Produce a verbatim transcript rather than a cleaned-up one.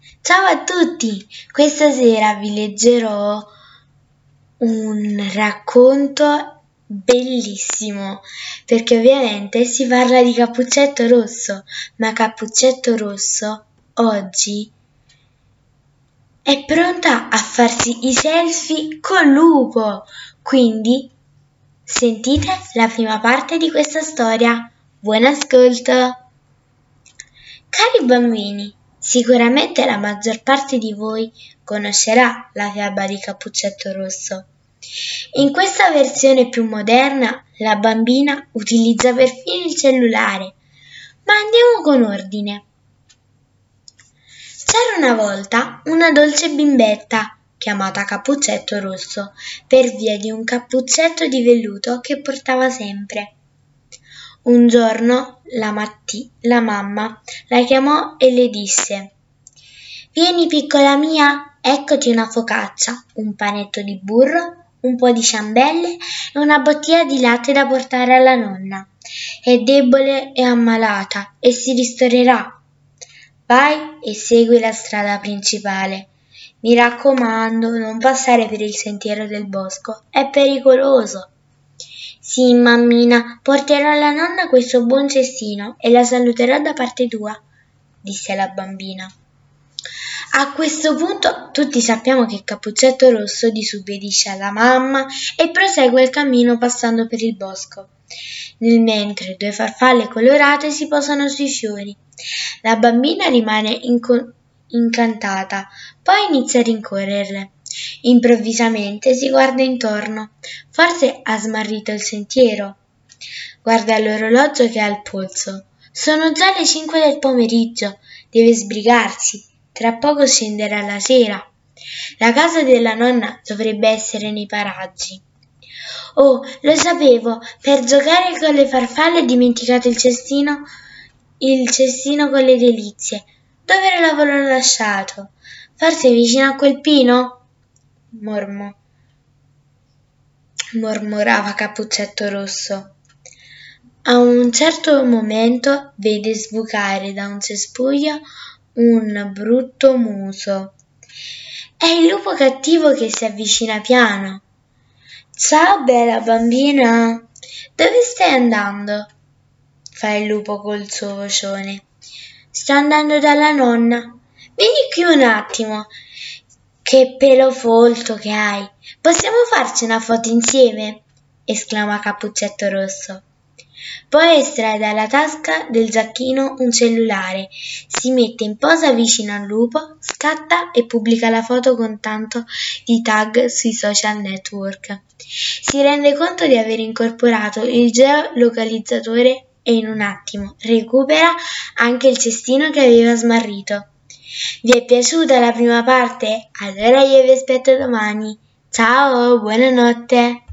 Ciao a tutti! Questa sera vi leggerò un racconto bellissimo, perché ovviamente si parla di Cappuccetto Rosso, ma Cappuccetto Rosso oggi è pronta a farsi i selfie col lupo. Quindi sentite la prima parte di questa storia. Buon ascolto! Cari bambini, sicuramente la maggior parte di voi conoscerà la fiaba di Cappuccetto Rosso. In questa versione più moderna la bambina utilizza perfino il cellulare. Ma andiamo con ordine. C'era una volta una dolce bimbetta chiamata Cappuccetto Rosso per via di un cappuccetto di velluto che portava sempre. Un giorno la, matti- la mamma la chiamò e le disse: «Vieni piccola mia, eccoti una focaccia, un panetto di burro, un po' di ciambelle e una bottiglia di latte da portare alla nonna. È debole e ammalata e si ristorerà. Vai e segui la strada principale. Mi raccomando, non passare per il sentiero del bosco, è pericoloso». «Sì, mammina, porterò alla nonna questo buon cestino e la saluterò da parte tua», disse la bambina. A questo punto tutti sappiamo che Cappuccetto Rosso disubbidisce alla mamma e prosegue il cammino passando per il bosco. Nel mentre due farfalle colorate si posano sui fiori. La bambina rimane inco- incantata, poi inizia a rincorrerle. Improvvisamente si guarda intorno. Forse ha smarrito il sentiero. Guarda l'orologio che ha al polso. Sono già le cinque del pomeriggio. Deve sbrigarsi. Tra poco scenderà la sera. La casa della nonna dovrebbe essere nei paraggi. Oh, lo sapevo, per giocare con le farfalle ho dimenticato il cestino, il cestino con le delizie. Dove l'avrò lasciato? Forse vicino a quel pino? Mormo. mormorava Cappuccetto Rosso. A un certo momento vede sbucare da un cespuglio un brutto muso. È il lupo cattivo che si avvicina piano. «Ciao bella bambina, dove stai andando?» fa il lupo col suo vocione. «Sto andando dalla nonna. Vieni qui un attimo. Che pelo folto che hai. Possiamo farci una foto insieme?» esclama Cappuccetto Rosso. Poi estrae dalla tasca del giacchino un cellulare, si mette in posa vicino al lupo, scatta e pubblica la foto con tanto di tag sui social network. Si rende conto di aver incorporato il geolocalizzatore e in un attimo recupera anche il cestino che aveva smarrito. Vi è piaciuta la prima parte? Allora io vi aspetto domani. Ciao, buonanotte!